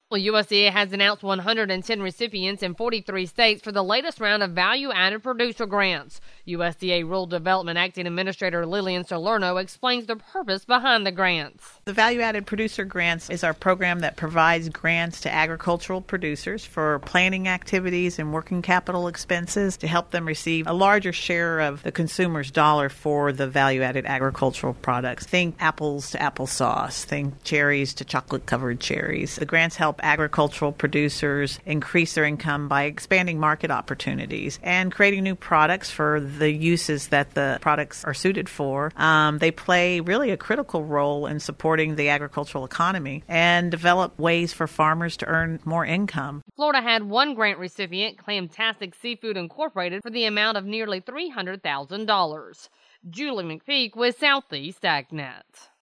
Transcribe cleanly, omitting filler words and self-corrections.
Well, USDA has announced 110 recipients in 43 states for the latest round of value-added producer grants. USDA Rural Development Acting Administrator Lillian Salerno explains the purpose behind the grants. The Value-Added Producer Grants is our program that provides grants to agricultural producers for planting activities and working capital expenses to help them receive a larger share of the consumer's dollar for the value-added agricultural products. Think apples to applesauce, think cherries to chocolate-covered cherries. The grants help agricultural producers increase their income by expanding market opportunities and creating new products for the uses that the products are suited for. They play really a critical role in supporting the agricultural economy and develop ways for farmers to earn more income. Florida had one grant recipient, Clamtastic Seafood Incorporated, for the amount of nearly $300,000. Julie McPeak with Southeast AgNet.